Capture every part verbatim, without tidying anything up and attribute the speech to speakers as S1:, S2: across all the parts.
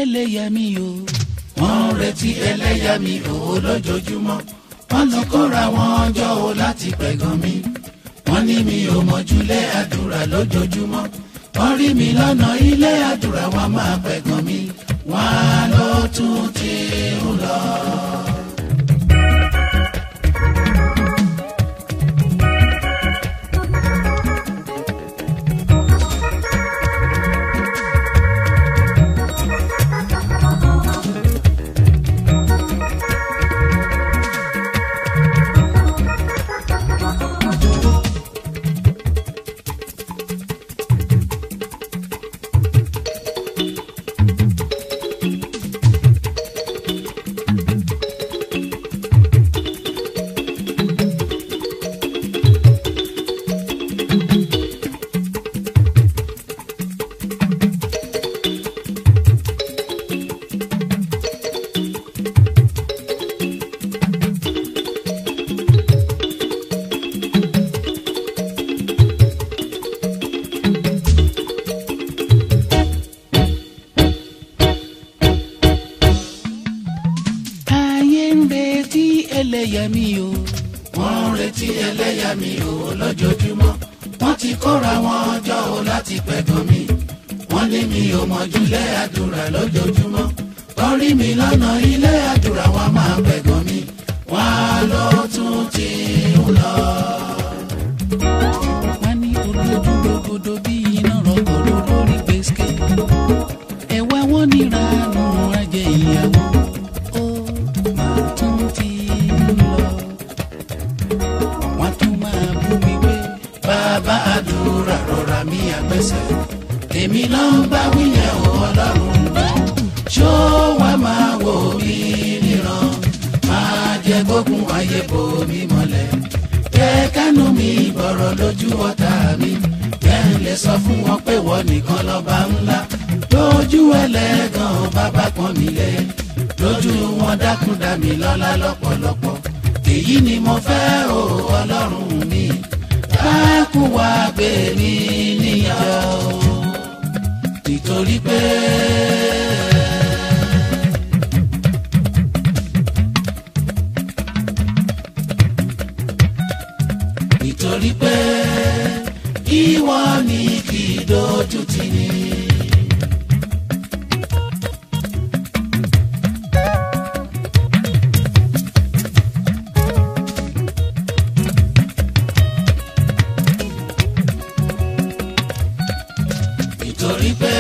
S1: ẹlẹ́yàmí o.
S2: wọ́n ń retí ẹlẹ́yàmí o lójoojúmọ́. wọ́n ti kóra wọn jọ o láti pẹ̀gàn mi. wọ́n ní mi ò mọ̀júlé àdúrà lójoojúmọ́. wọ́n rí mi lọ́nà ilé àdúrà wọn máa pẹ̀gàn mi. wọ́n á lọ tún ti ń lọ.
S1: ẹlẹ́yàmí o.
S2: wọ́n ń retí ẹlẹ́yàmí o lójoojúmọ́. wọ́n ti kóra wọn jọ o láti pẹ̀gàn mi. wọ́n ní mi ò mọ̀júlé àdúrà lójoojúmọ́. wọ́n rí mi lọ́nà ilé àdúrà wọn máa pẹ̀gàn mi. wọ́n á lọ tún ti ń lọ.
S1: wọ́n ní olójú gbogbo bí iná rọ̀gọ̀rọ̀ lórí gbèsè. ẹ̀wà wọn níranú ajẹ́ ìyàwó. ó máa tún ti ń lọ. wọ́n tún máa bú mi pé
S2: bàbá àdúrà rọra mi àgbẹ̀sẹ̀. èmi ló ń bá wíyẹn o ọlọ́run náà. ṣó wá máa wò mí níran. máa jẹ gbógun ayé bò mí mọ́lẹ̀. jẹ́ kánú mi bọ̀rọ̀ lójú ọ̀tá mi. jẹ́ ń lè sọ fún wọn pé wọ́n nìkan lọ́ba ńlá. lójú ẹlẹ́gàn bàbá pọ́n mi lé. lójú wọn dákun dá mi lọ́lá lọ́pọ̀lọpọ̀. èyí ni mo fẹ́ o ọlọ́run mi. dákun wá gbé mi níyà o. nítorí pé nítorí pé ìwọ ni kì í dojú tì ní. nítorí pé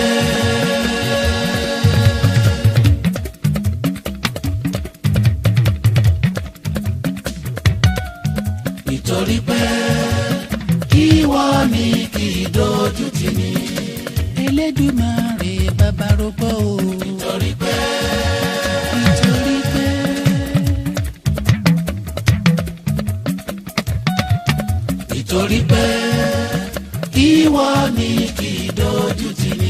S2: nítorí pé ìwọ ni kì í dojú tì ní.
S1: Elédùmarè bàbá rògbò o.
S2: nítorí pé
S1: nítorí pé
S2: nítorí pé ìwọ ni kì í dojú tì ní.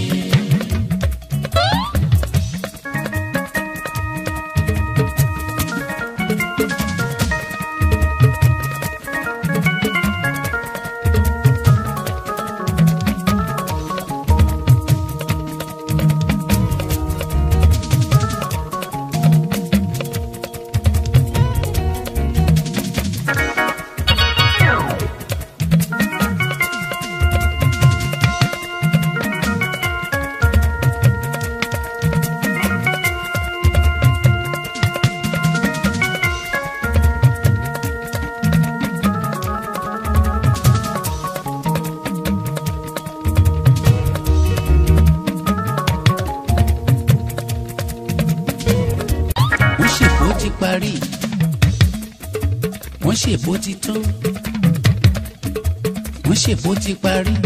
S1: wọ́n ṣèbó ti parí wọ́n ṣèbó ti tán wọ́n ṣèbó ti parí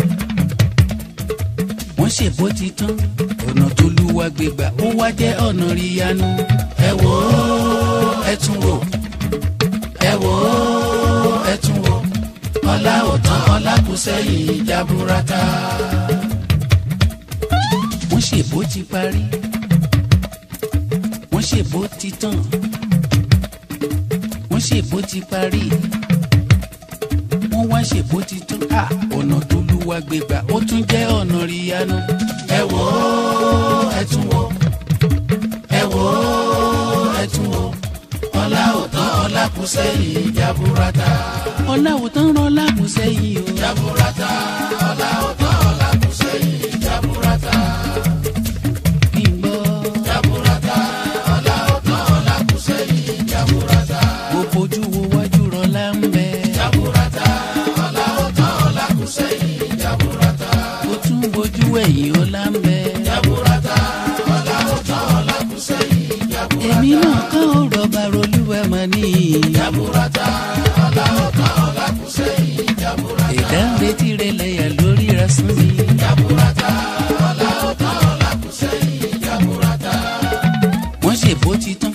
S1: wọ́n ṣèbó ti tán ọ̀nà tó lúwa gbégbà ó wá jẹ́ ọ̀nà ríyanu.
S2: ẹ wò ó ẹ tún wò ẹ wò ó ẹ tún wò ọlá ò tán ọlá kù sẹ́yìn jaburata.
S1: wọ́n ṣèbó ti parí wọ́n ṣèbó ti tán wọ́n ṣèbó ti parí wọ́n wá ṣèbó ti tán à ọ̀nà tó lúwa gbégbà ó tún jẹ́ ọ̀nà ríyanu.
S2: ẹ wò ó ẹ tún wò sẹ́yìn jaburata.
S1: ọlá ò tán rán ọlá kù sẹ́yìn o.
S2: jaburata ọlá ò tán ọlá kù sẹ́yìn jaburata.
S1: kí n gbọ́.
S2: jaburata ọlá ò tán ọlá kù sẹ́yìn jaburata.
S1: mo fojú wo wájú rọlá ń bẹ.
S2: jaburata ọlá ò tán ọlá kù sẹ́yìn jaburata.
S1: mo tún bojú ẹ̀yìn ọlá ń bẹ.
S2: jaburata ọlá ò tán ọlá kù sẹ́yìn jaburata.
S1: èmi náà kàn ó rọba rolúwa mọ́ ní.
S2: jaburata ọlá ò tán ọlá kù sẹ́yìn jaburata.
S1: ẹ̀dá ń retí rẹ̀ lẹ́yà lórí rasán mi.
S2: jaburata ọlá ò tán ọlá kù sẹ́yìn jaburata.
S1: wọ́n ṣèbó ti tán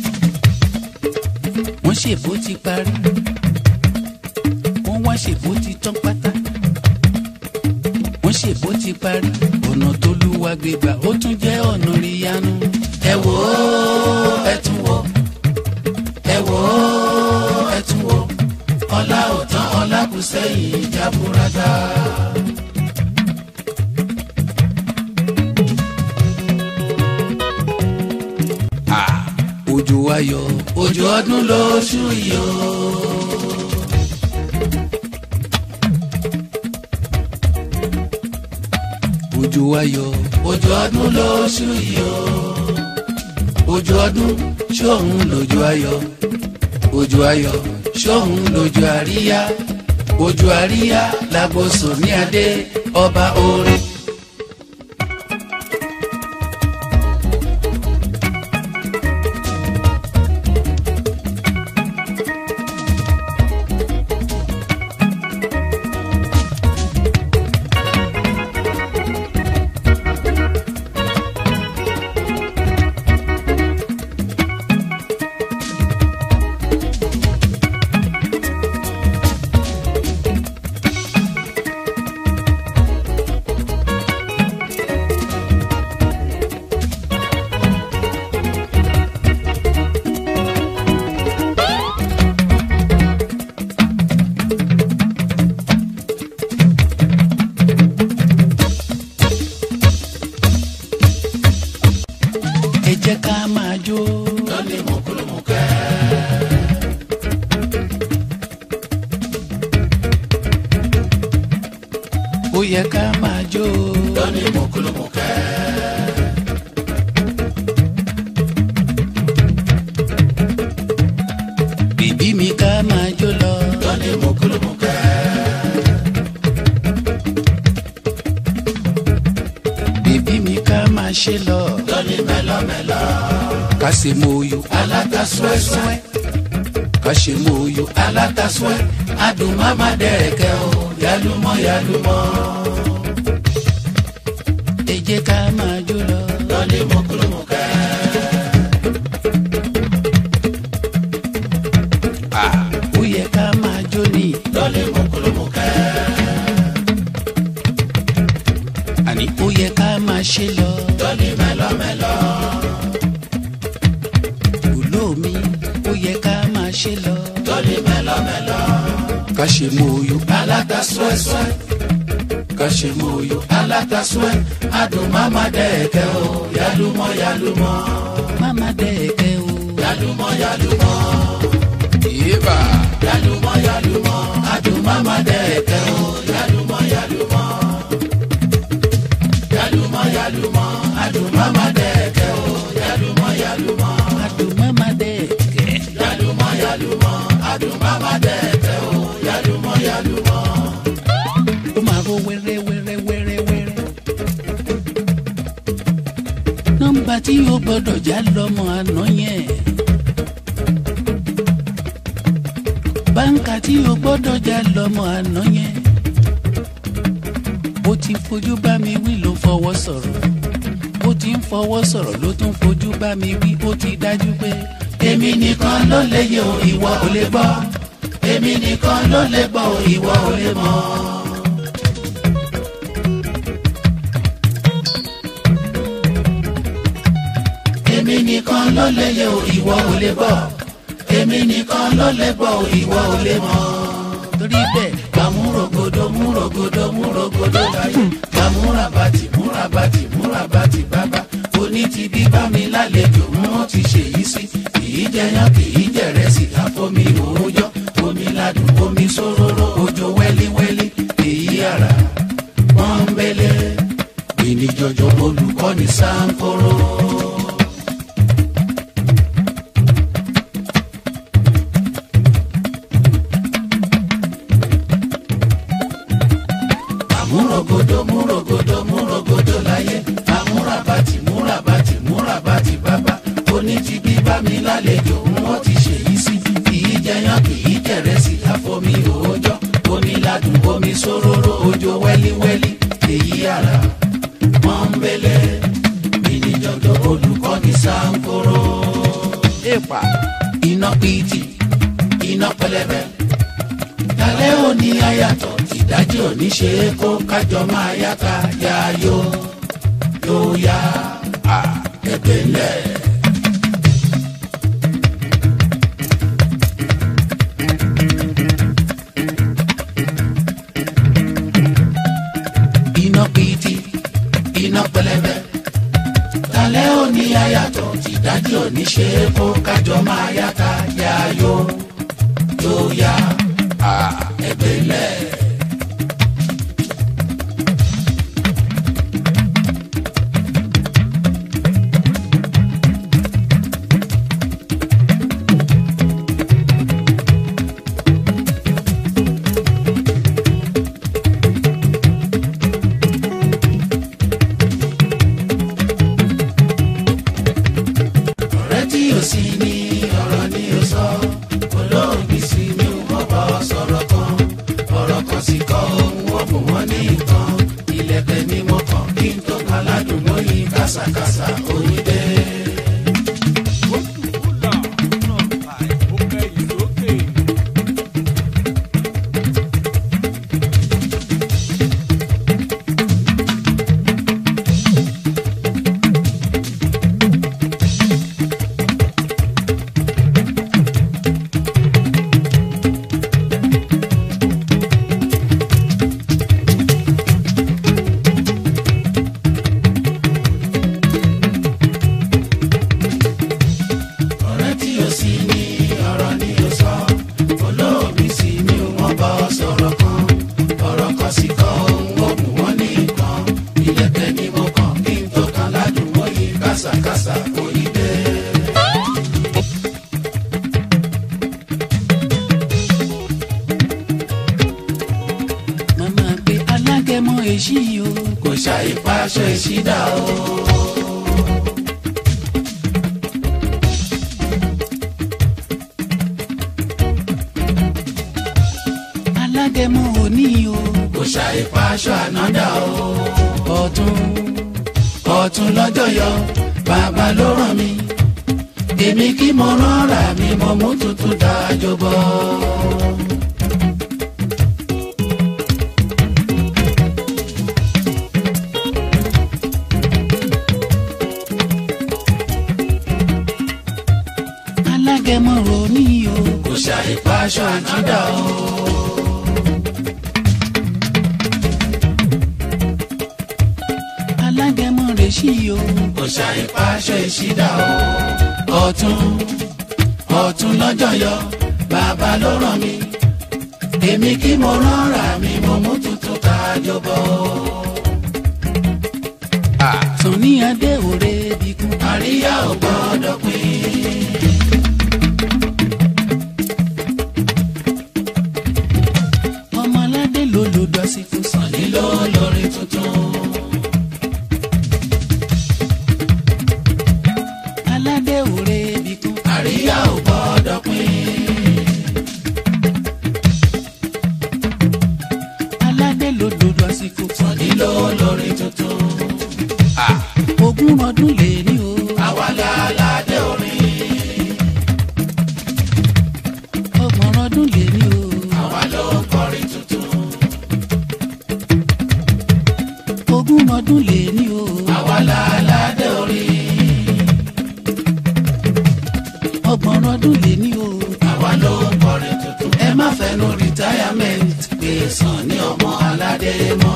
S1: wọ́n ṣèbó ti parí wọ́n wá ṣèbó ti tán pátá wọ́n ṣèbó ti parí ọ̀nà tó lúwa gbégbà ó tún jẹ́ ọ̀nà ríyanu.
S2: ẹ wò ó ẹ tún wò ẹ wò ó ẹ tún wò ọlá ò tán ọlá kù sẹ́yìn jaburata.
S1: òjò ayọ̀
S2: òjò ọdún lóṣù yìí o.
S1: òjò ayọ̀
S2: òjò ọdún lóṣù yìí o. òjò ọdún ṣóun lójó ayọ̀ òjò ayọ̀ ṣóun lójó àríyá òjò àríyá làgbóso ní adé ọba orin.
S1: ẹ jẹ́ ká máa jó.
S2: lọ́ní mùkúlùmùkẹ́.
S1: ó yẹ ká máa jó.
S2: lọ́ní mùkúlùmùkẹ́.
S1: bìbí mi ká máa jó lọ.
S2: lọ́ní mùkúlùmùkẹ́.
S1: bìbí mi ká máa ṣe lọ.
S2: lọ́ní mẹ́lọ́mẹ́lọ́.
S1: ká ṣe mọ oyò
S2: aláta súẹ́súẹ́.
S1: ká ṣe mọ oyò
S2: aláta súẹ́. adùn máma dẹ̀rẹ̀kẹ́ o. yálùmọ́ yálùmọ́.
S1: ẹ jẹ́ ká máa jó lọ.
S2: lọ́ní mùkúlùmùkẹ́.
S1: ó yẹ ká máa jó ní.
S2: lọ́ní mùkúlùmùkẹ́.
S1: àní ó yẹ ká máa ṣe lọ.
S2: lọ́ní mẹ́lọ́mẹ́lọ́.
S1: olómi ó yẹ ká máa ṣe lọ.
S2: lọ́ní mẹ́lọ́mẹ́lọ́.
S1: ká ṣe mọ oyò
S2: aláta súẹ́súẹ́.
S1: ká ṣe mọ oyò
S2: aláta súẹ́. adùn máma dẹ̀rẹ̀kẹ́ o. yálùmọ́ yálùmọ́.
S1: máma dẹ̀ẹ̀kẹ́ o.
S2: yálùmọ́ yálùmọ́.
S1: yéèbà
S2: yálùmọ́ yálùmọ́. adùn máma dẹ̀rẹ̀kẹ́ o. yálùmọ́ yálùmọ́. yálùmọ́ yálùmọ́. adùn máma dẹ̀rẹ̀kẹ́ o. yálùmọ́ yálùmọ́.
S1: adùn máma dẹ̀ẹ̀kẹ́.
S2: yálùmọ́ yálùmọ́. adùn máma dẹ̀rẹ̀kẹ́ o. yálùmọ́ yálùmọ́.
S1: ó máa ro wẹ́rẹ́ wẹ́rẹ́ wẹ́rẹ́ wẹ́rẹ́. nọ́mbà tí ó gbọ́dọ̀ já lọ́mọ àná yẹn. báńkà tí ó gbọ́dọ̀ já lọ́mọ àná yẹn. bó ti fojú bá mi wí ló fọwọ́ sọ̀rọ̀. bó ti ń fọwọ́ sọ̀rọ̀ ló tún fojú bá mi wí ó ti dájú pé.
S2: èmi nìkan ló lè yẹ o ìwọ ò lè gbọ́. èmi nìkan ló lè gbọ́ o ìwọ ò lè mọ̀. èmi nìkan ló lè yẹ o ìwọ ò lè gbọ́. èmi nìkan ló lè gbọ́ o ìwọ ò lè mọ̀.
S1: torí bẹ́ẹ̀
S2: gbàmúrògodo múrògodo múrògodo láyé. gbàmúra bàtì múra bàtì múra bàtì bàbá. oní ti bí bá mi lálejò mú ti ṣèyí sí. kì í jẹyàn kì í jẹrẹsì àfomi o. olùkọ́ ní Sankoro. Àmúrògodò múrògodò múrògodò láyé àmúrabàtì múrabàtì múrabàtì bàbá onítìbí bá mi lálejò wọ́n ti ṣèyí sí kìí jẹyàn kìí jẹrẹsì àfomi òòjọ́ onílàdùn omi sóróró òjò wẹ́líwẹ́lí èyí àrà pọ́nbélé ìníjọ́jọ́ olùkọ́ ní Sankoro. Èpà iná pìtì iná pẹlẹbẹ lálẹ́ òní ayàtọ̀ ìdájí òní ṣe é kó kájọ máa yáta yáyó yóò yá ẹgbẹ́ ńlẹ̀. Iná pìtì iná pẹlẹbẹ lálẹ́ òní ayàtọ̀ ìdájí òní ṣe é kó kájọ máa yáta yáyó yóò yá ẹgbẹ́ ńlẹ̀. Sí ni ọ̀rọ̀ ni ó sọ olóògbé sí ni wọ́n bá sọ̀rọ̀ kan ọ̀rọ̀ kan sì kọ́ ohun ó bùn wọ́n ní nǹkan ilẹ̀kẹ̀ ni mo kàn kí n tó kan ládùúgbò yìí kàṣàkàṣà oyin dé. Kò ṣàì paṣọ ìṣídà o. Alágẹmọ òní o. Kò ṣàì paṣọ ànádà o. Ọ̀tún ọ̀tún lọ́jọ́ yọ bàbá ló ràn mí èmi kí mo rán ra mi mo mú tuntun dájọ́ bọ́. Alágẹmọ òní o. Kò ṣàì paṣọ ànádà o. Alágẹmọ rẹ̀ ṣí o. Kò ṣàì paṣọ ìṣídà o. Ọ̀tún ọ̀tún lọ́jọ́ yọ bàbá ló ràn mí èmi kí mo rán ra mi mo mú tuntun dájọ́ bọ́. Sànní Adé òre bíkún. Àríyá ò gbọ́dọ̀ pín. Ọmọládé ló lòdù àsìkò. Sànní ló lórí tuntun. Aládé òre bíkún. Àríyá ò gbọ́dọ̀ pín. Aládé ló lòdù àsìkò. Sànní ló lórí tuntun. Ogún ọdún lè ní o. Àwa la aládé orin. Ọgbọ̀n ọdún lè ní o. Àwa ló kọrin tuntun. Ogún ọdún lè ní o. Àwa la aládé orin. Ọgbọ̀n ọdún lè ní o. Àwa ló kọrin tuntun. Ẹ má fẹnu retirement pé Sànní ọmọ aládé mọ́.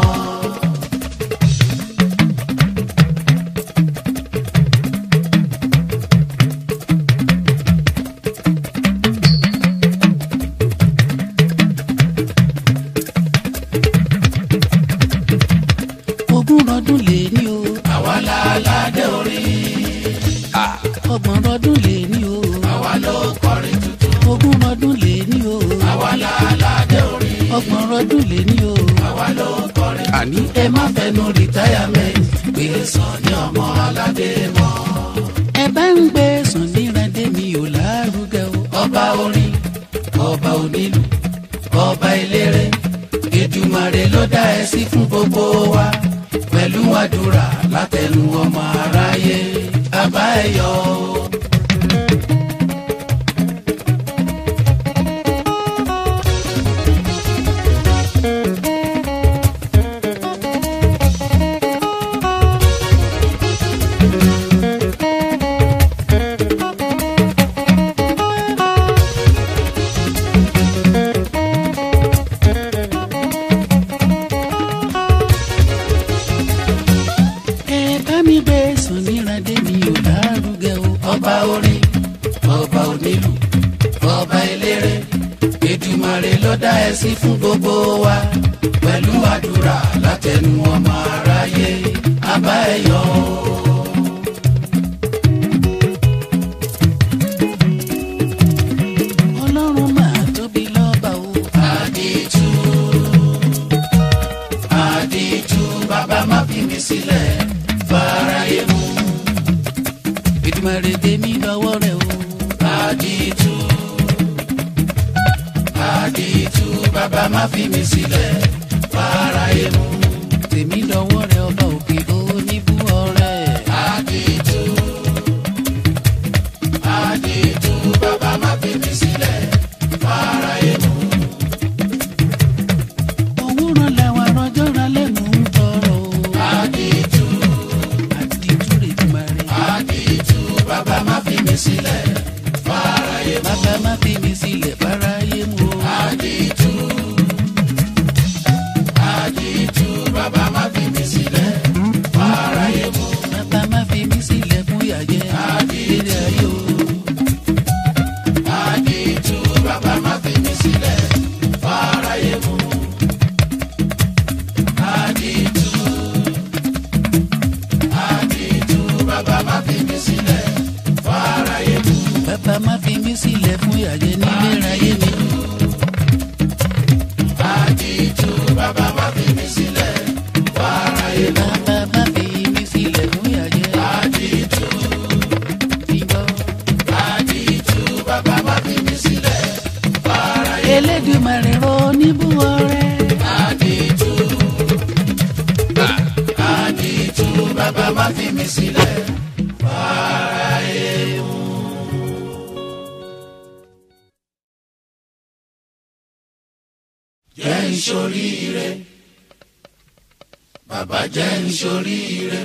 S2: Ogún ọdún lè ní o. Àwa la la aládé orí.
S1: ọgbọ̀n ọdún lè ní o.
S2: àwa ló kọrin tuntun.
S1: ogún ọdún lè ní o.
S2: àwa la aládé orí.
S1: ọgbọ̀n ọdún lè ní o.
S2: àwa ló kọrin tuntun. àní ẹ má fẹnu retirement gbé Sunny ọmọ aládé mọ́.
S1: ẹ bá ń gbé Sunny Adé mi ò lárugẹ o.
S2: ọba orin ọba onílù ọba eléré Èdùmàrè ló dá ẹ sí fún gbogbo wa pẹ̀lú àdúrà látẹnu ọmọ aráyé àbá ẹ yọ̀ o. ọba orin ọba onílù ọba eléré Èdùmàrè ló dá ẹ sí fún gbogbo wa pẹ̀lú àdúrà látẹnu ọmọ aráyé àbá ẹ yọ̀ o.
S1: ọlọ́run máa tóbi lọ́ba o.
S2: àdìtú àdìtú bàbá má fi mi sílẹ̀ fáráyé mú.
S1: Èdùmàrè dé mi lọ́wọ́ rẹ̀ o.
S2: àdìtú àdìtú bàbá má fi mi sílẹ̀ fáráyé mú.
S1: tèmi lọ́wọ́ rẹ̀ ọba òkè oníbú ọrẹ.
S2: àdìtú àdìtú bàbá má fi mi sílẹ̀ fáráyé mú.
S1: òwúrọ̀ làwọn arọjọ́ ra lẹ́nu ń tọrọ o.
S2: àdìtú
S1: àdìtú Èdùmàrè.
S2: àdìtú bàbá má fi mi sílẹ̀ fáráyé mú.
S1: bàbá má fi mi sílẹ̀ fáráyé mú o.
S2: àdìtú àdìtú bàbá má fi mi sílẹ̀ fáráyé mú.
S1: bàbá má fi mi sílẹ̀ fún yàjẹ́ lédè ayé o.
S2: àdìtú bàbá má fi mi sílẹ̀ fáráyé mú. àdìtú àdìtú bàbá má fi mi sílẹ̀ fáráyé mú.
S1: bàbá má fi mi sílẹ̀ fún yàjẹ́ nílé ayé mi.
S2: àdìtú bàbá má fi mi sílẹ̀ fáráyé mú.
S1: bàbá má fi mi sílẹ̀ fún yàjẹ́.
S2: àdìtú
S1: ìgbọ́.
S2: àdìtú bàbá má fi mi sílẹ̀ fáráyé mú.
S1: Elédùmarè rọ níbú ọrẹ.
S2: àdìtú àdìtú bàbá má fi mi sílẹ̀ fáráyé mú. jẹ́ n ṣoríire bàbá jẹ́ n ṣoríire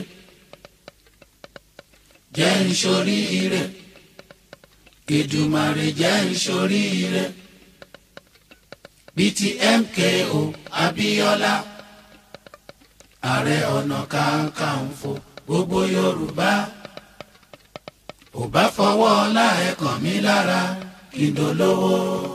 S2: jẹ́ n ṣoríire Èdùmàrè jẹ́ n ṣoríire bíi ti M K O Abíọ́lá ààrẹ ọ̀nà kakanfò gbogbo Yorùbá ò bá fọwọ́ ọlá ẹ̀ kàn mí lára kí n dolówó.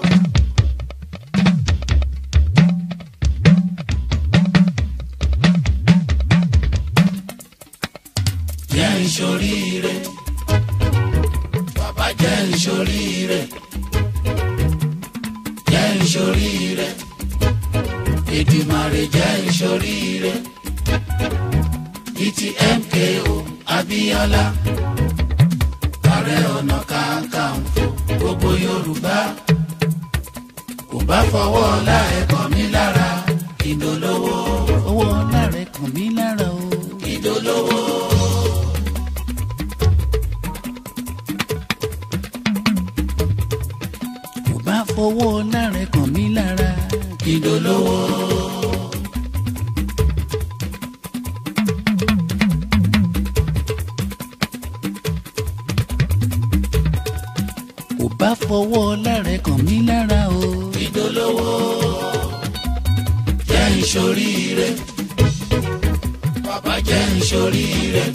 S2: jẹ́ n ṣoríire bàbá jẹ́ n ṣoríire jẹ́ n ṣoríire Èdùmàrè jẹ́ n ṣoríire bíi ti M K O Abíọ́lá ààrẹ ọ̀nà kakanfò gbogbo Yorùbá kò bá fọwọ́ ọlá ẹ̀ kàn mí lára kí n dolówó.
S1: owó ọlá rẹ̀ kàn mí lára o.
S2: kí n dolówó.
S1: kò bá fowó ọlá rẹ̀ kàn mí lára.
S2: kí n dolówó.
S1: kò bá fowó ọlá rẹ̀ kàn mí lára o.
S2: kí n dolówó. jẹ́ n ṣoríire bàbá jẹ́ n ṣoríire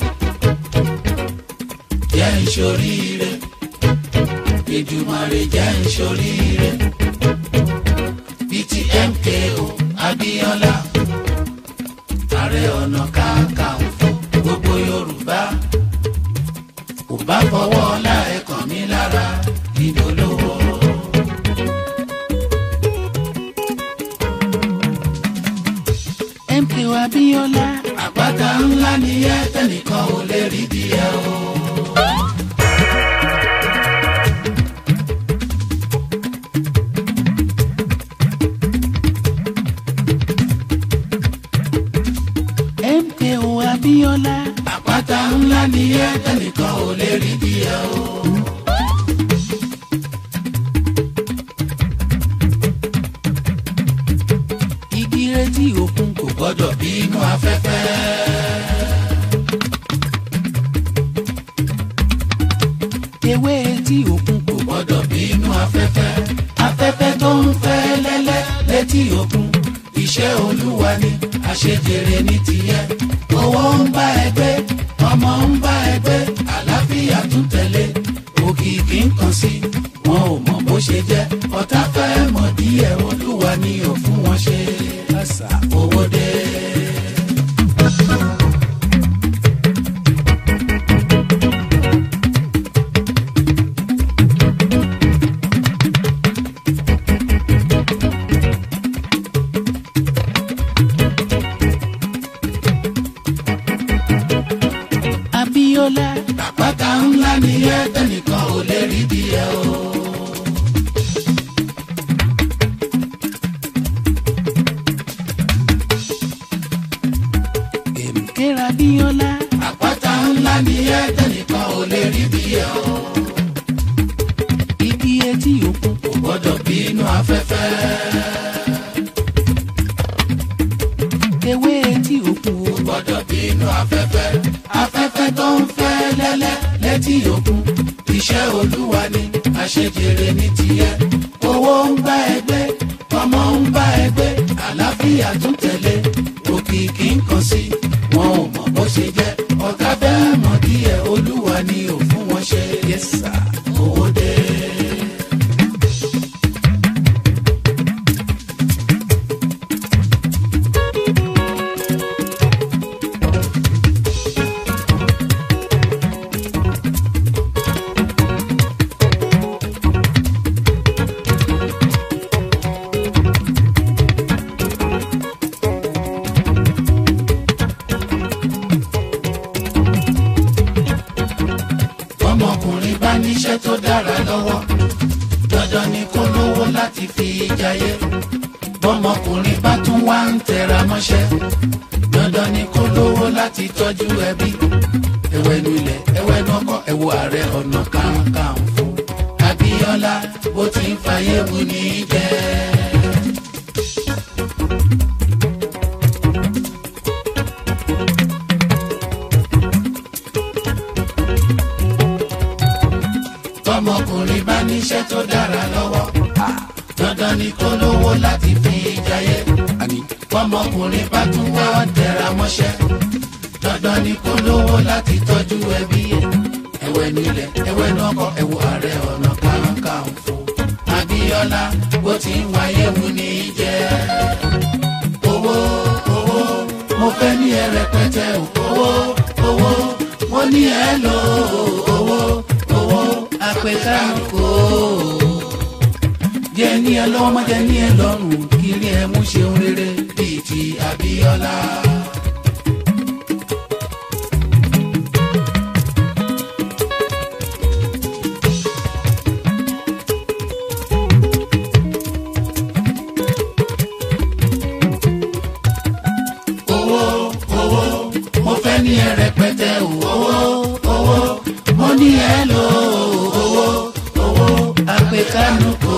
S2: jẹ́ n ṣoríire Èdùmàrè jẹ́ n ṣoríire bíi ti M K O Abíọ́lá ààrẹ ọ̀nà kakanfò gbogbo Yorùbá
S1: ewé etí òkun
S2: kò gbọ́dọ̀ bínú afẹ́fẹ́. Afẹ́fẹ́ tó ń fẹ́ lẹ́lẹ́ létí òkun. Iṣẹ́ Olúwa ni àṣejèrè ní tiẹ̀. Owó ń bá ẹ gbé, ọmọ ń bá ẹ gbé, àlàáfíà tún tẹ̀lé. Òkìkí ń kàn sí, wọn ò mọ̀ bó ṣe jẹ́. Ọ̀tá fẹ́ mọ̀ díẹ̀, Olúwa ni ò fún wọn ṣe.
S1: àṣà
S2: Owó dé.
S1: Abíọ́lá
S2: Àpáta ńlá ni ẹ tẹnìkan ò lè rí bí ẹ o.
S1: Kẹ̀míkẹ́ra Abíọ́lá
S2: Àpáta ńlá ni ẹ tẹnìkan ò lè rí bí ẹ o.
S1: ibi etí òkun
S2: Kò gbọ́dọ̀ bínú afẹ́fẹ́.
S1: ewé etí òkun
S2: Kò gbọ́dọ̀ bínú afẹ́fẹ́. Afẹ́fẹ́ tó ń fẹ́ lẹ́lẹ́ létí òkun. Iṣẹ́ Olúwa ni àṣejèrè ní tiẹ̀. Owó ń bá ẹ gbé, ọmọ ń bá ẹ gbé, àlàáfíà tún tẹ̀lé. Òkìkí ń kàn sí, wọn ò mọ̀ bó ṣe jẹ́. Ọ̀tá fẹ́ mọ̀ díẹ̀, Olúwa ni ò fún wọn ṣe.
S1: yes sir.
S2: Owó dé. Ọmọkùnrin bá níṣẹ́ tó dára lọ́wọ́, dandan ni kó lówó láti fi jayé. Bọ́mọkùnrin bá tún wá ń tẹra mọ́ṣẹ́, dandan ni kó lówó láti tọ́jú ẹbí. Ẹ̀wẹ̀nu ilẹ̀, ẹ̀wẹ̀nu ọkọ̀, ẹ̀wò Ààrẹ Ọ̀nà Kakanfò. Abíọ́lá bó ti ń fayé wu ní jẹ́. Bọ́mọkùnrin bá níṣẹ́ tó dára lọ́wọ́, dandan ni kó lówó láti fi jayé. Bọ́mọkùnrin bá tún wá tẹra mọ́ṣẹ́, dandan ni kó lówó láti tọ́jú ẹbí ẹ̀. Ẹ̀wẹ̀nu ilẹ̀, ẹ̀wẹ̀nu ọkọ̀, ẹ̀wò Ààrẹ Ọ̀nà Kakanfò. Abíọ́lá bó ti ń wáyé wu ní jẹ́. Owó owó mo fẹ́ ní ẹ rẹpẹtẹ o. Owó owó mo ní ẹ lò ó. Owó owó
S1: Àpèkánukò jẹ́ ní ẹ lọ́wọ́ má jẹ́ ní ẹ lọ́rùn kiri ẹ mú ṣeun rere
S2: bíi ti Abíọ́lá. Owó owó mo fẹ́ ní ẹ rẹpẹtẹ o. Owó owó mo ní ẹ lò ó. Owó owó
S1: Àpèkánukò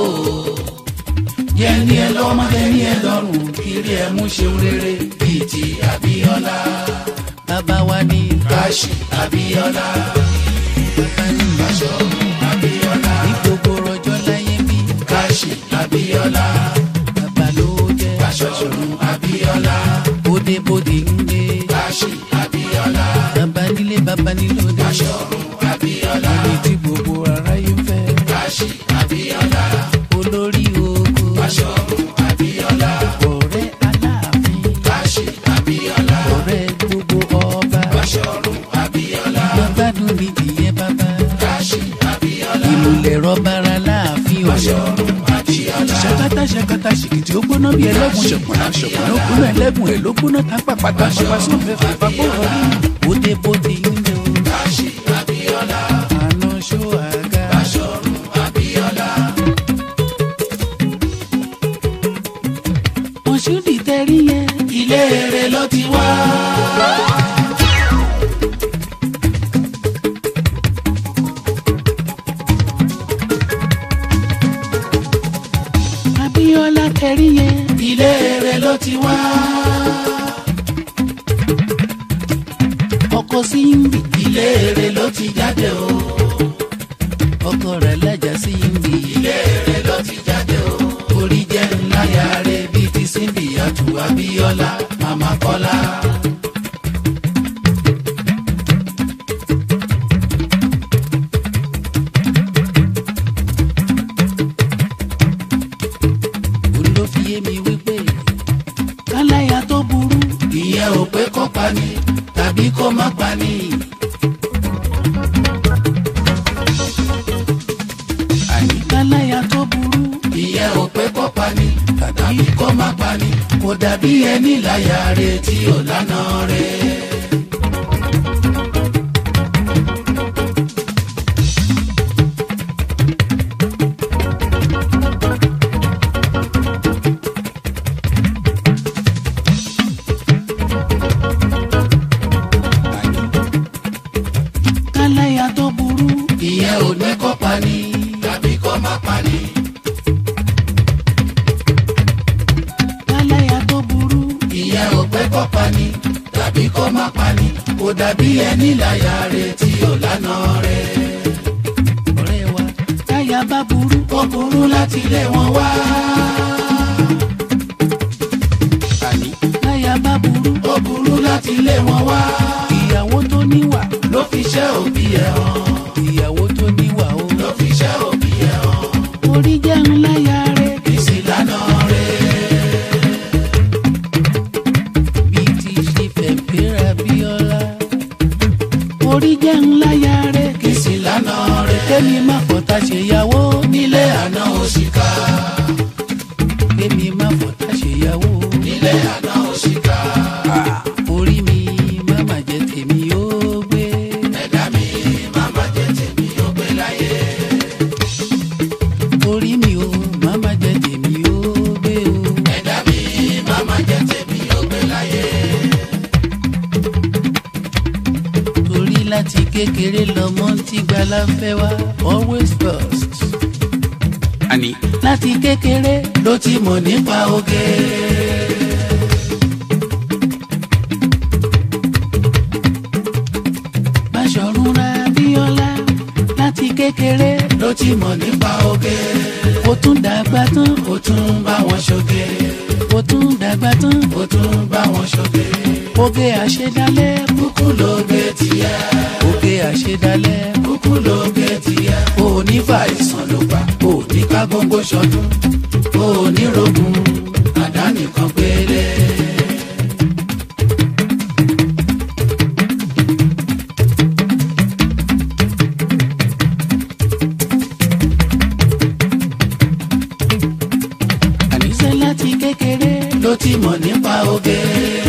S2: jẹ́ ní ẹ lọ́wọ́ má jẹ́ ní ẹ lọ́rùn kiri ẹ mú ṣeun rere bíi ti Abíọ́lá.
S1: bàbá wa ní
S2: Káṣí Abíọ́lá. Báṣọ̀run Abíọ́lá.
S1: ní gbogbo rọjò láyé bí
S2: Káṣí Abíọ́lá.
S1: bàbá ló jẹ́
S2: Báṣọ̀run Abíọ́lá.
S1: bódebóde ń gbé
S2: Káṣí Abíọ́lá.
S1: bàbá nílé bàbá nílòdì
S2: Báṣọ̀run Abíọ́lá.
S1: ibi tí gbogbo aráyé ń fẹ́
S2: Káṣí Abíọ́lá.
S1: olórí oko
S2: Báṣọ̀run Abíọ́lá.
S1: ọ̀rẹ́ Aláàfin
S2: Káṣí Abíọ́lá.
S1: ọ̀rẹ́ gbogbo ọba
S2: Báṣọ̀run Abíọ́lá.
S1: gbàgbádùn ní ìyẹn bàbá
S2: Káṣí Abíọ́lá.
S1: ìlú lẹ̀rọ bára láàfin Ọ̀yọ́
S2: Báṣọ̀run Abíọ́lá.
S1: ṣakata ṣakata ṣìkìtì ó gbóná bí ẹlẹ́gùn ṣọ̀pọ̀nà ṣọ̀pọ̀nà ó gbóná ẹlẹ́gùn ẹ̀ ló gbóná tápà pátá pàpà sófin fàfà kó rọrí bódebóde ń gbé o
S2: Káṣí Abíọ́lá.
S1: àná ṣó àga
S2: Báṣọ̀run Abíọ́lá.
S1: Mọ̀ṣúdì tẹ̀rí yẹn
S2: Ilé rere ló ti wá.
S1: Abíọ́lá tẹ̀rí yẹn
S2: Ilé rere ló ti wá.
S1: ọkọ̀ sí ń bì
S2: Ilé rere ló ti jáde o.
S1: lọ́kọ rẹ̀ lẹ́jà sí ibi.
S2: ilé rẹ̀ ló ti jáde o.
S1: orí jẹ́ ńlá yàrá bíi ti Símbì àtù Abíọ́lá màmá Kọ́lá. ló fi yé mi wípé káláyà tó burú
S2: ìyẹn ò pé kó pa ni tàbí kó má pa ni.
S1: àní káláyà tó burú
S2: ìyẹn ò pé kó pa ni tàbí kó má pa ni. kò dàbí ẹni láyà rẹ̀ tí ò lánà rẹ̀.
S1: káláyà tó burú
S2: ìyẹn ò ní kó pa ni tàbí kó má pa ni.
S1: káláyà tó burú
S2: ìyẹn ò pé kó pa ni tàbí kó má pa ni. kò dàbí ẹni láyà rẹ̀ tí ò lánà rẹ̀.
S1: ọ̀rẹ́ wa táyà bá burú
S2: ó burú láti lé wọn wá.
S1: àní táyà bá burú
S2: ó burú láti lé wọn wá.
S1: ìyàwó tó níwà
S2: ló fi ṣẹ́ òbí ẹ̀ hàn.
S1: ìyàwó tó níwà o
S2: ló fi ṣẹ́ òbí ẹ̀ hàn.
S1: orí jẹ́ ńlá yàrá
S2: kìsì lánà rẹ̀.
S1: bíi ti ṣe fẹ̀fẹ́ra Abíọ́lá. orí jẹ́ ńlá yàrá
S2: kìsì lánà rẹ̀.
S1: kémi má fọ̀tá ṣèyàwó
S2: nílé àná òṣìkà.
S1: kémi má fọ̀tá ṣèyàwó
S2: nílé àná òṣìkà.
S1: orí mi má má jẹ́ tèmi ó gbé.
S2: ẹ̀dá mi má má jẹ́ tèmi ó gbé láyé.
S1: orí mi ó má má jẹ́ tèmi ó gbé o.
S2: ẹ̀dá mi má má jẹ́ tèmi ó gbé láyé.
S1: torí láti kékeré lọmọ tí gbala fẹ́ wá always first. àní láti kékeré
S2: ló ti mọ̀ nípa oge.
S1: Báṣọ̀run Abíọ́lá láti kékeré
S2: ló ti mọ̀ nípa oge.
S1: ó tún dàgbà tán
S2: ó tún bá wọn ṣoge.
S1: ó tún dàgbà tán
S2: ó tún bá wọn ṣoge.
S1: oge àṣedálẹ̀
S2: kúkú lóge tiẹ̀.
S1: oge àṣedálẹ̀
S2: kúkú lóge tiẹ̀.
S1: òní
S2: fàìsàn ló pa òní ká góńgó ṣọdún. òní rogun àdánìkan péré.
S1: àníṣe láti kékeré
S2: ló ti mọ̀ nípa oge.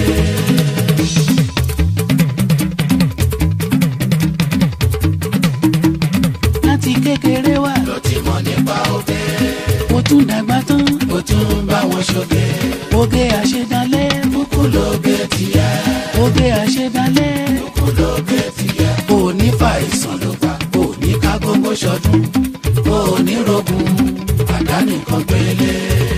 S1: láti kékeré wá
S2: ló ti mọ̀ nípa oge.
S1: ó tún dàgbà tán
S2: ó tún bá wọn ṣoge.
S1: oge àṣedálẹ̀
S2: kúkú lóge tiẹ̀.
S1: oge àṣedálẹ̀
S2: kúkú lóge tiẹ̀. òní fàìsàn ló pa òní ká góńgó ṣọdún. òní rogun àdánìkan péré.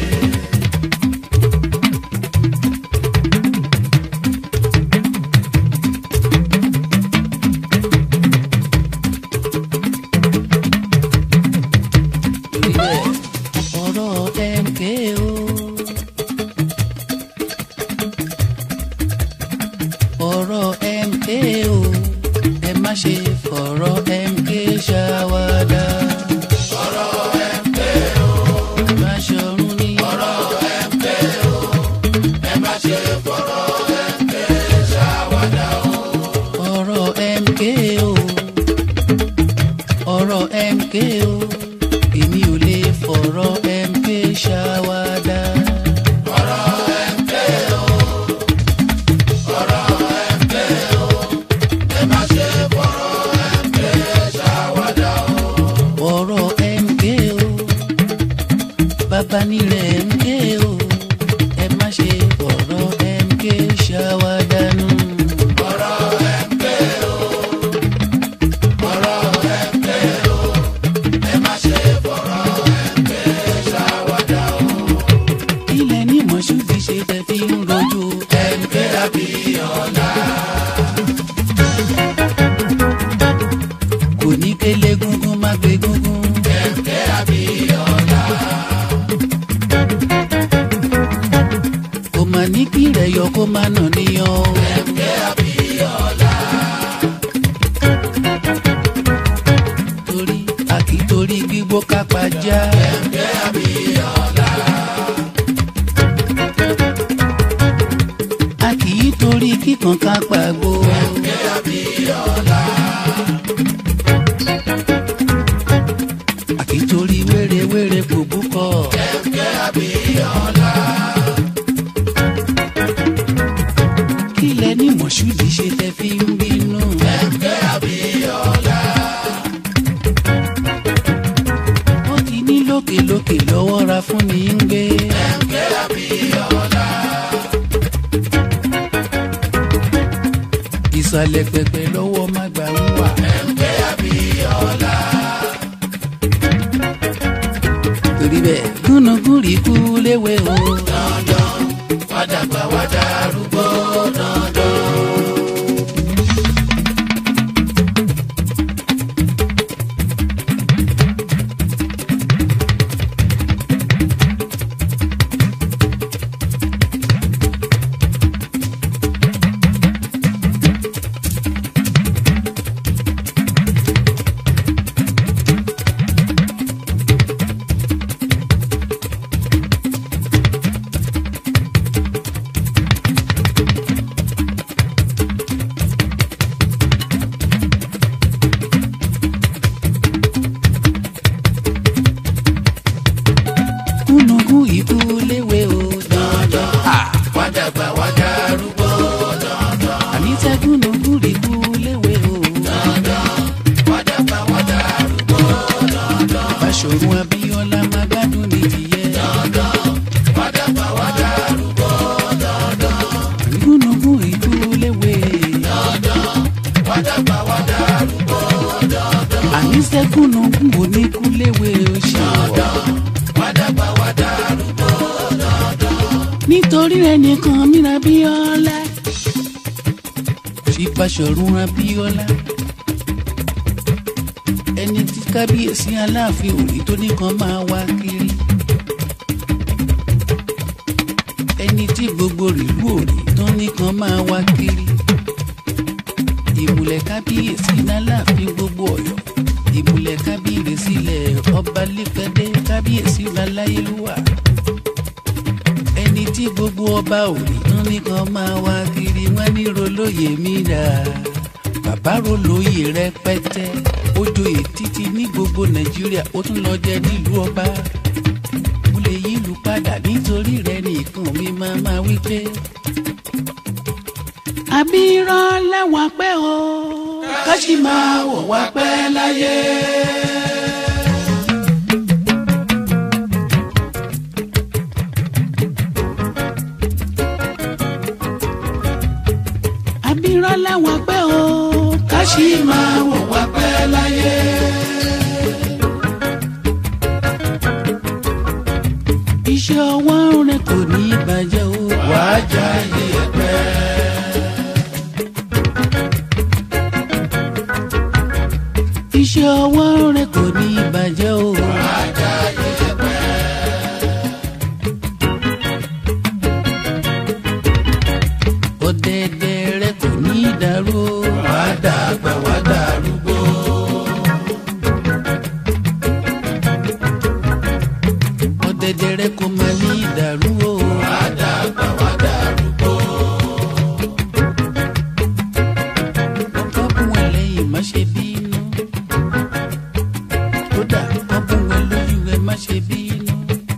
S1: torí bẹ́ẹ̀ ọ̀rọ̀ M K O ọ̀rọ̀ M K O ẹ má ṣe fọ̀rọ̀ M K ṣàwàdà.
S2: ọ̀rọ̀ M K O.
S1: Báṣọ̀run ní
S2: ọ̀rọ̀ M K O. ẹ má ṣe fọ̀rọ̀ M K ṣàwàdà o.
S1: ọ̀rọ̀ M K O ọ̀rọ̀ M K O èmi ò lè fọ̀rọ̀ M K ṣàwàdà.
S2: ọ̀rọ̀ M K O. ọ̀rọ̀ M K O. ẹ má ṣe fọ̀rọ̀ M K ṣàwàdà o.
S1: ọ̀rọ̀ M K O bàbá nílẹ̀ M K O ẹ má ṣe fọ̀rọ̀ M K ṣàwàdà nù.
S2: ọ̀rọ̀ M K O. ọ̀rọ̀ M K O. ẹ má ṣe fọ̀rọ̀ M K ṣàwàdà o.
S1: ilẹ̀ ní Mọ̀ṣúdì ṣe tẹ̀ fi ń rojú
S2: M K Abíọ́lá.
S1: kò ní kélé gúngún má gbé gúngún. igbó kápájá.
S2: Kẹ̀kẹ́ Abíọ́lá.
S1: A kì í torí kíkan kápágbó.
S2: Kẹ̀kẹ́ Abíọ́lá.
S1: A kì í torí wérewére kòbúkọ.
S2: Kẹ̀kẹ́ Abíọ́lá.
S1: Kílẹ̀ ní Mọ̀ṣúdì ṣe tẹ fi ń bínú.
S2: Kẹ̀kẹ́ Abíọ́lá.
S1: Ó ti ní lókèlókè lọ́wọ́ ra fún mi ń gbé.
S2: Kẹ̀kẹ́ Abíọ́lá.
S1: Ìsàlẹ̀ pẹ̀pẹ̀ lọ́wọ́ má gbà ń wà.
S2: Kẹ̀kẹ́ Abíọ́lá.
S1: Torí bẹ́ẹ̀ gúnugún rí kú léwe o.
S2: Dandan wádàgbà wádàrúgbó dandan.
S1: Gúnugún ikú léwe o.
S2: Dandan wádàgbà wádàrúgbó dandan.
S1: Àní tẹ́ gúnugún rí kú léwe o.
S2: Dandan wádàgbà wádàrúgbó dandan.
S1: Báṣọ̀run Abíọ́lá má gbádùn ní tìyẹ.
S2: Dandan wádàgbà wádàrúgbó dandan.
S1: Gúnugún ikú léwe.
S2: Dandan wádàgbà wádàrúgbó dandan.
S1: Àní tẹ́ gúnugún ò ní kú léwe o ṣe wọ̀.
S2: Wádàgbà wádàrúgbó dandan.
S1: Nítorí rẹ̀ nìkan mìíràn Abíọ́lá. Ṣé Báṣọ̀run Abíọ́lá. Ẹni tí kábíyèsí Aláàfin òní tó nìkan máa wá kiri. Ẹni tí gbogbo rìlú òní tó nìkan máa wá kiri. Ìmùlẹ̀ kábíyèsí Aláàfin gbogbo Ọ̀yọ́. Ìmùlẹ̀ kábíyèsí ilẹ̀ ọba Lípẹ̀dé kábíyèsí Láláyélúwà. Ẹni tí gbogbo ọba òní tó nìkan máa wá kiri wọ́n ní rolóyè mi dà. Bàbá rolóyè rẹpẹtẹ ó joyè títí ní gbogbo Nàìjíríà ó tún lọ jẹ nílùú ọba. Mo lè yí ìlú padà nítorí rẹ nìkan mi máa máa wí pé. Àbírọ́ lẹ́wọ̀n pẹ́ o.
S2: Ká sì máa wò wá pẹ́ láyé.
S1: Àbírọ́ lẹ́wọ̀n pẹ́ o.
S2: Ká sì máa wò wá pẹ́ láyé.
S1: Iṣẹ́ ọwọ́ rẹ kò ní bàjẹ́ o.
S2: Wàá jayé ẹgbẹ́.
S1: Iṣẹ́ ọwọ́ rẹ kò ní bàjẹ́ o.
S2: Wàá jayé ẹgbẹ́.
S1: Ọ̀dẹ̀dẹ̀ rẹ kò ní dàrú o.
S2: Wàá dàgbà wá dàrúgbó.
S1: Ọ̀dẹ̀dẹ̀ rẹ kò máa ní dàrú o.
S2: Wàá dàgbà wá dàrúgbó.
S1: Ọkọ bùn ẹ lẹ́yìn má ṣe bínú. Kódà ọkọ bùn ẹ lójú ẹ má ṣe bínú.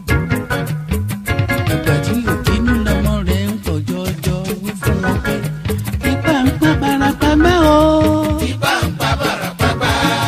S1: Àgbà tí òbínú lọmọ rẹ ń pọ̀ jọjọ wí fún wọn pé ipá ń pa barapa mẹ́ o.
S2: Ipá ń pa bàràpàpà.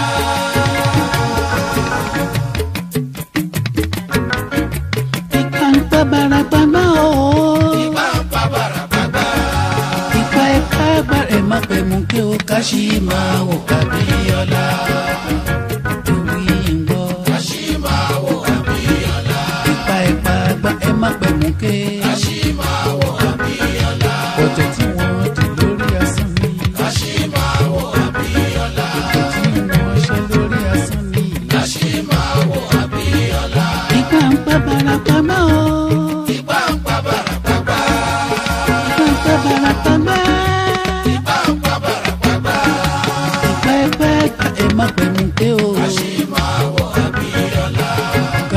S1: Ipá ń pa barapa mẹ́ o.
S2: Ipá ń pa bàràpàpà.
S1: Ipa ẹ̀ka agbára ẹ̀ má pẹ̀ mú kí o ká ṣì máa wò Abíọ́lá. Ìwé ń gbọ́.
S2: Ká sì máa wò Abíọ́lá.
S1: Ipa ẹ̀ka agbára ẹ̀ má pẹ̀ mú kí.
S2: Ká sì máa wò Abíọ́lá.
S1: Ọ̀tẹ̀ tí wọ́n ti lórí asán mi.
S2: Ká sì máa wò Abíọ́lá.
S1: Ọ̀tẹ̀ tí wọ́n ṣe lórí asán mi.
S2: Ká sì máa wò Abíọ́lá.
S1: Ipa ń pa barapa mẹ́ o.
S2: Ipá ń pa bàràpàpà.
S1: Ipa ń pa barapa mẹ́.
S2: Ipá ń pa bàràpàpà.
S1: Ipa ẹ̀ka ẹ̀ má pẹ̀ mú kí o.
S2: Ká sì máa wò Abíọ́lá.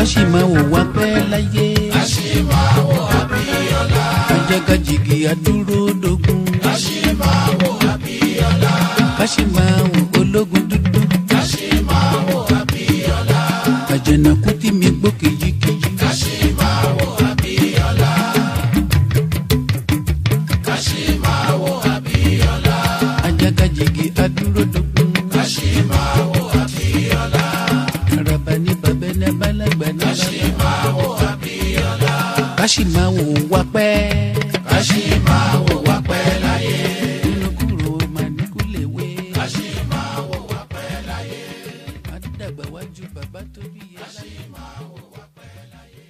S1: sì máa wò wá pẹ́ láyé.
S2: ká sì máa wò Abíọ́lá.
S1: Àjàgàjìgì àdúró dogun.
S2: ká sì máa wò Abíọ́lá.
S1: ká sì máa wò ológun dúdú.
S2: ká sì máa wò Abíọ́lá.
S1: àjànàkú tí mi gbó kìjikìji.
S2: ká sì máa wò Abíọ́lá. ká sì máa wò Abíọ́lá.
S1: Àjàgàjìgì àdúró dogun.
S2: ká sì máa wò Abíọ́lá.
S1: Àràbà ní bàbá ní abálàgbà ní
S2: ká sì máa wò Abíọ́lá.
S1: ká sì máa wò wá pẹ́.
S2: ká sì máa wò wá pẹ́ láyé.
S1: nínú kúrò màníkù lè wé.
S2: ká sì máa wò wá pẹ́ láyé.
S1: àdàgbà wájú bàbá tó bí yẹ
S2: ká sì
S1: láyé.
S2: máa wò wá pẹ́ láyé.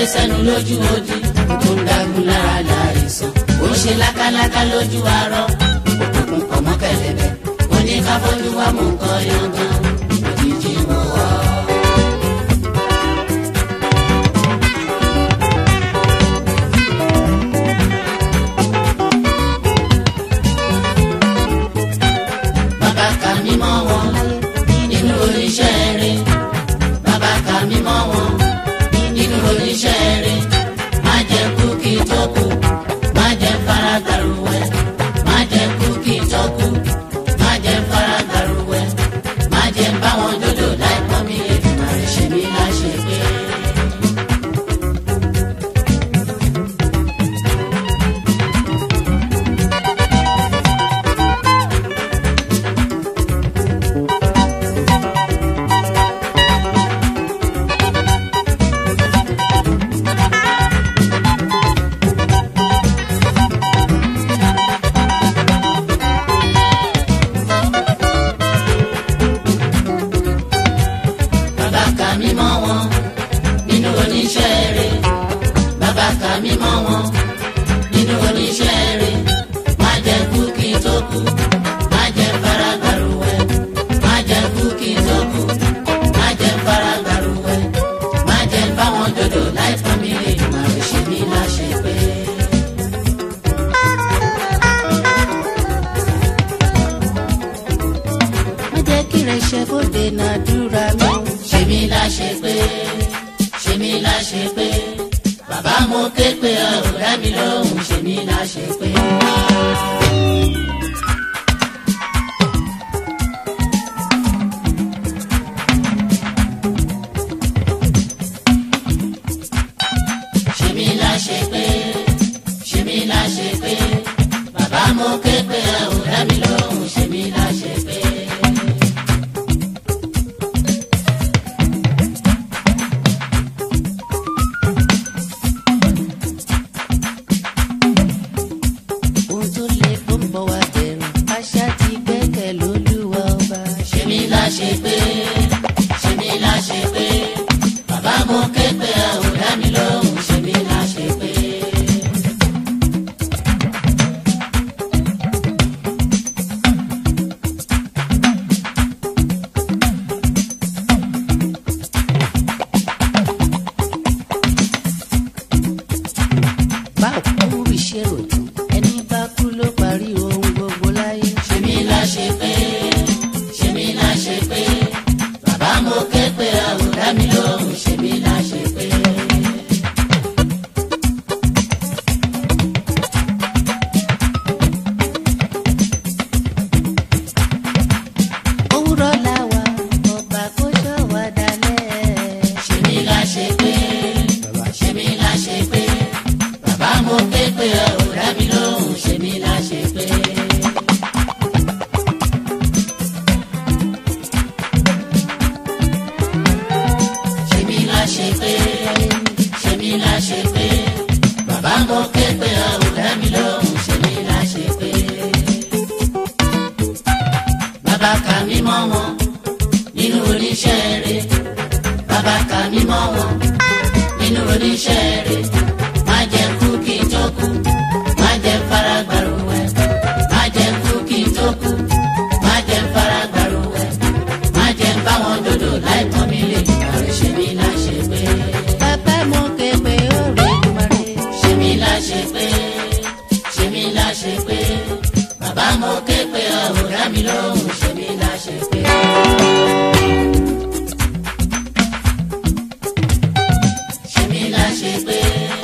S2: sẹ́nu lójú odi tó ń dagun lára láìsàn ó ṣe lákáláká lójú arọ òkùnkùn kọ̀ mọ́ kẹ̀lẹ́bẹ̀ ó ní ká fojú wa mú nǹkan yangan òjijì mọ́ wá. Bàbá ka mímọ́ wọn nínú oníṣẹ́ rẹ̀ bàbá ka mímọ́ wọn nínú oníṣẹ́ rẹ̀ má jẹ́ kú kí tó kú má jẹ́ fara gàrúwẹ̀ má jẹ́ kú kí tó kú má jẹ́ fara gàrúwẹ̀ má jẹ́ báwọn dodo láì pọ́n mi lè má lè ṣe mí láṣẹ pé. Ṣe mí láṣẹ pé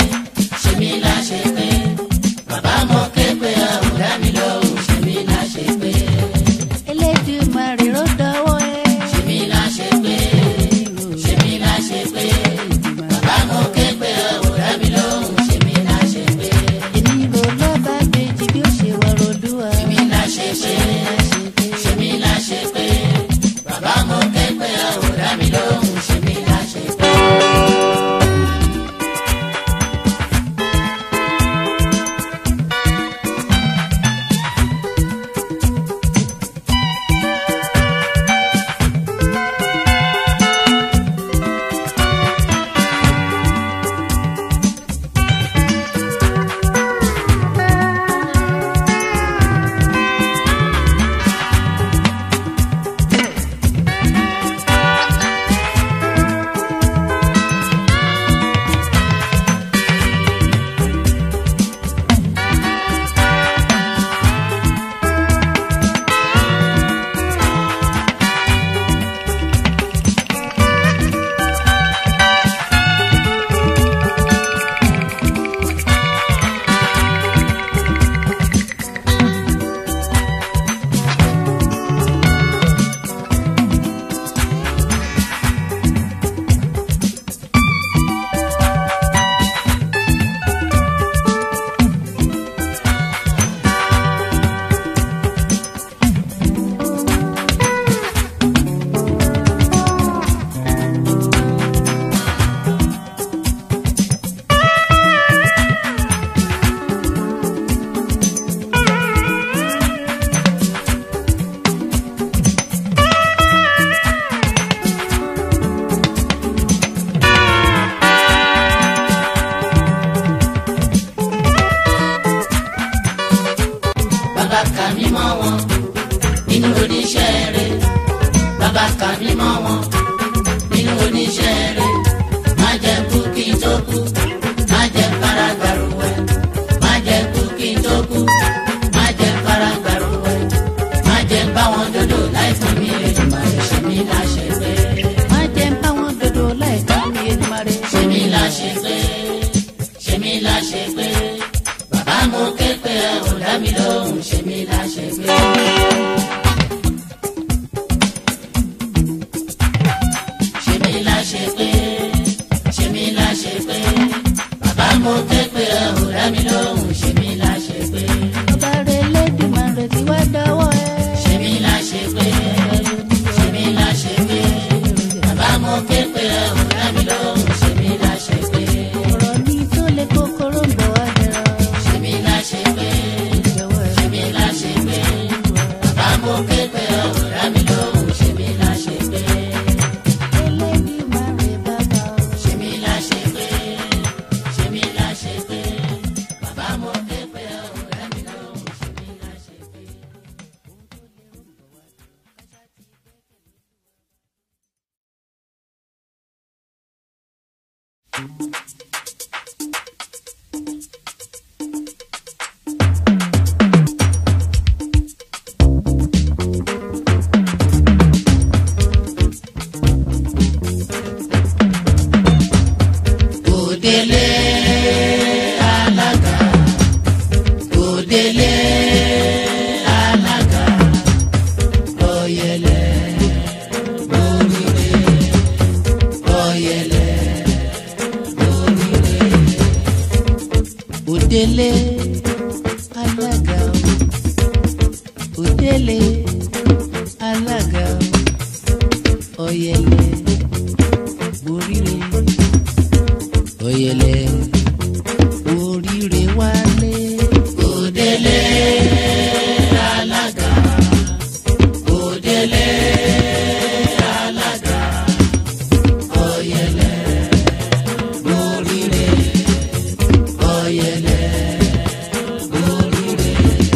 S2: Òdèlé alága, òdèlé alága, ọ̀yẹ̀lẹ̀ oríire, ọ̀yẹ̀lẹ̀ oríire.
S1: Òdèlé alága, òdèlé alága, ọ̀yẹ̀lẹ̀ oríire, ọ̀yẹ̀lẹ̀ oríire wálé.
S2: Òdèlé alága, òdèlé alága, ọ̀yẹ̀lẹ̀ oríire, ọ̀yẹ̀lẹ̀ oríire.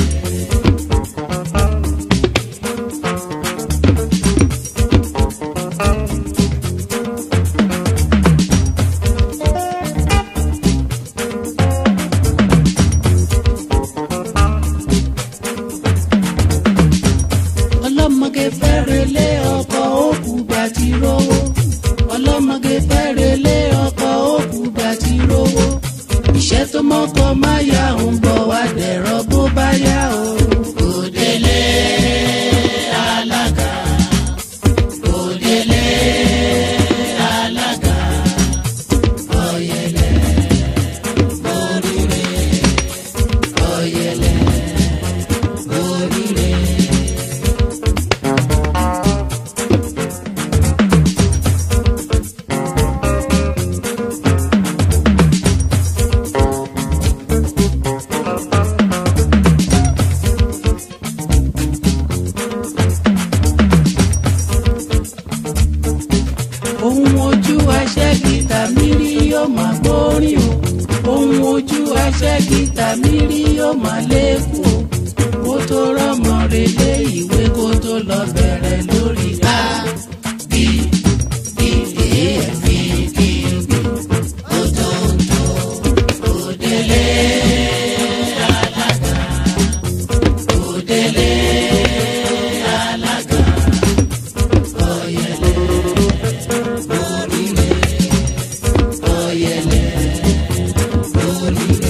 S1: Ọlọ́mọge fẹ́rẹ̀ lé ọkọ òkú gbà tí rówó. Ọlọ́mọge fẹ́rẹ̀ lé ọkọ òkú gbà tí rówó. Iṣẹ́ tó mọ́kọ máa yá òun bọ̀ wá dẹ̀rọ̀ bó bá yá o.
S2: Òdèlé alága, òdèlé alága, ọ̀yẹ̀lẹ̀ oríire, ọ̀yẹ̀lẹ̀ oríire.
S1: Ohun ojú aṣẹ́gìtà mi rí yóò máa gbórin o. Ohun ojú aṣẹ́gìtà mi rí yóò máa lékun o. Kó tó rọ́mọ relé ìwé kó tó lọ bẹ̀rẹ̀ lórí
S2: A bí bí èéfì kíngì ó tó ń tó. Òdèlé alága, òdèlé alága, ọ̀yẹ̀lẹ̀ oríire, ọ̀yẹ̀lẹ̀ oríire.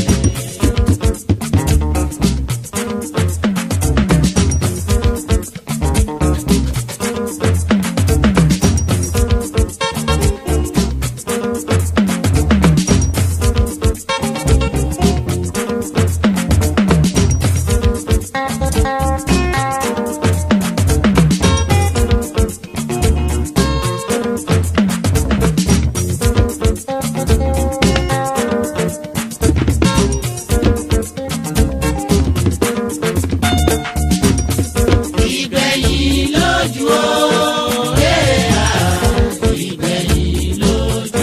S2: Ìgbẹ̀yìn lójú o, èèyà, ìgbẹ̀yìn lójú.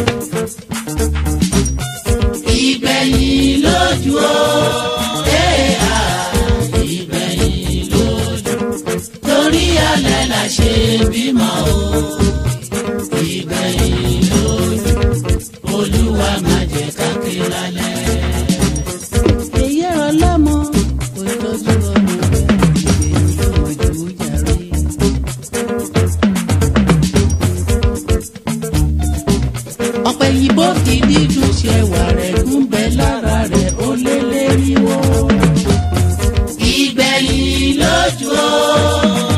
S2: Ìgbẹ̀yìn lójú o, èèyà, ìgbẹ̀yìn lójú. Torí alẹ́ la ṣe bímọ o, ìgbẹ̀yìn lójú. Olúwa má jẹ́ ká ké lálẹ́.
S1: èyí ẹ̀rọ lọ́mọ kò tọ́jú ọmọ rẹ̀. Ìgbẹ̀yìn ló mọ̀ jù ú jàre. Ọ̀pẹ yìí bó ti dídùn ṣe wà rẹ̀ gún bẹ lára rẹ̀ ó lé léríwó.
S2: Ìgbẹ̀yìn lójú o.